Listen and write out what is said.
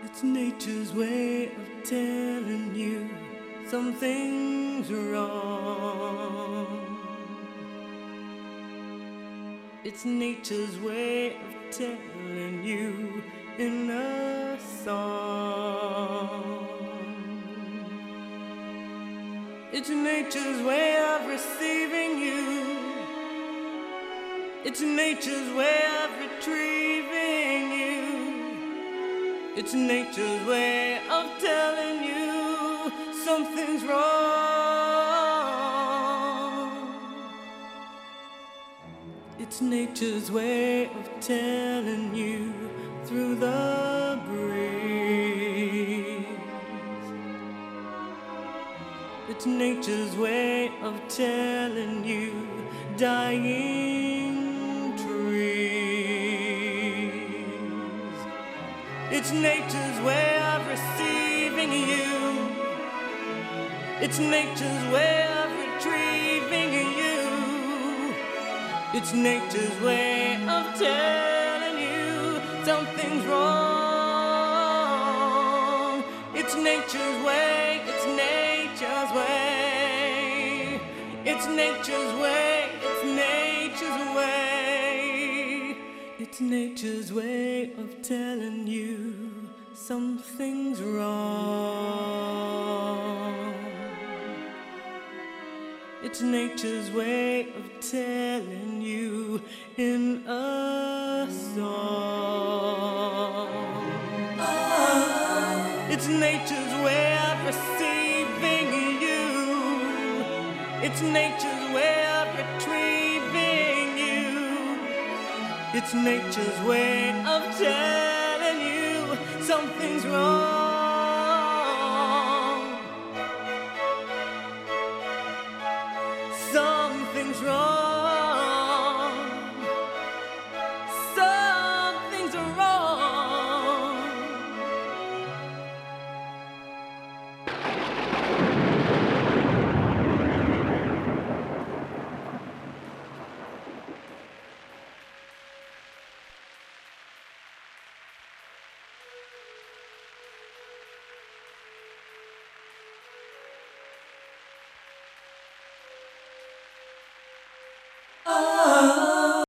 It's nature's way of telling you something's wrong. It's nature's way of telling you in a song. It's nature's way of receiving you. It's nature's way of retrieving you. It's nature's way of telling you something's wrong. It's nature's way of telling you through the breeze. It's nature's way of telling you dying trees. It's nature's way of receiving you. It's nature's way of retrieving you. It's nature's way of telling you something's wrong. It's nature's way, it's nature's way. It's nature's way, it's nature's way. It's nature's way of telling you something's wrong. It's nature's way of telling you in a song. It's nature's way of receiving you. It's nature's way of retrieving you. It's nature's way of telling you something's wrong. Something's wrong.